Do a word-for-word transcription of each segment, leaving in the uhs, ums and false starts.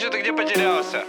ты где потерялся?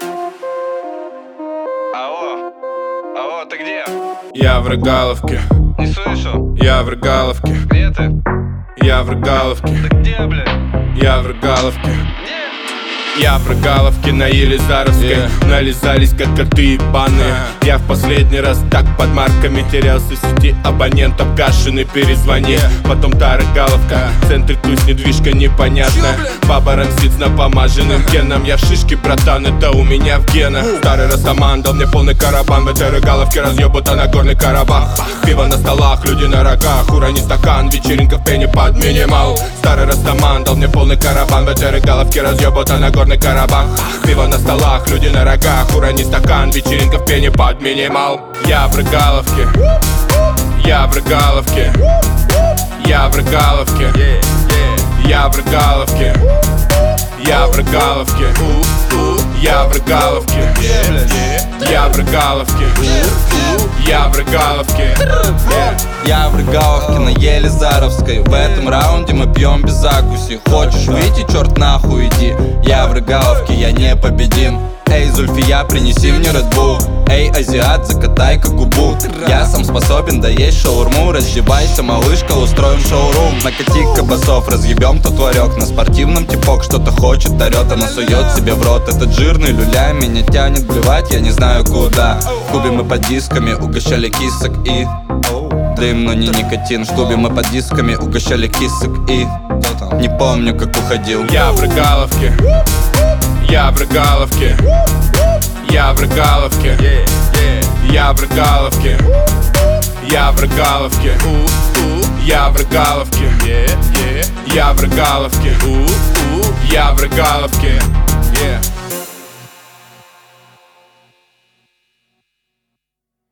Алло, алло, ты где? Я в Рогаловке. Не слышу. Я в Рогаловке. Где ты? Я в Рогаловке. Ты где, блядь? Я в Рогаловке. Где? Я в Рогаловке на Елизаровской, yeah. Нализались как коты ебаные. uh-huh. Я в последний раз так под марками терялся в сети абонентов, Кашины перезвони. yeah. Потом та Рогаловка, uh-huh. в центре тусь, недвижка непонятная. Баба рамсит с напомаженным геном. Я в шишке, братан, это у меня в генах. uh-huh. Старый Растаман дал мне полный карабан. В этой Рогаловке разъебута на горный Карабах. Пиво на столах, люди на рогах. Урони стакан, вечеринка в пене под минимал. Старый Растаман дал мне полный карабан. В этой Рогаловке разъебута на горный Карабах. Пиво на столах, люди на рогах. Урони стакан, вечеринка в пене под минимал. Я в Рогаловке. Я в Рогаловке. Я в Рогаловке. Я в Рогаловке. Я в Рогаловке. Я в Рогаловке. Я в Рогаловке. Я в Рогаловке. Я в Рогаловке на Елизаровской. В этом раунде мы пьем без закуси. Хочешь выйти, черт нахуй иди. Я в Рогаловке, я непобедим. Эй, Зульфия, принеси мне Red Bull. Эй, азиат, закатай-ка губу. Я сам способен доесть шаурму. Раздевайся, малышка, устроим шоурум. Накати-ка басов, разъебем тот ларек. На спортивном типок что-то хочет, орет. Она сует себе в рот этот жирный люля. Меня тянет блевать, я не знаю куда. В клубе мы под дисками угощали кисок и дым, но не никотин. В клубе мы под дисками угощали кисок и не помню, как уходил. Я в Рогаловке. Я в Рогаловке. Я в Рогаловке. Я в Рогаловке. Я в Рогаловке. Я в Рогаловке. Я в Рогаловке. Я в Рогаловке.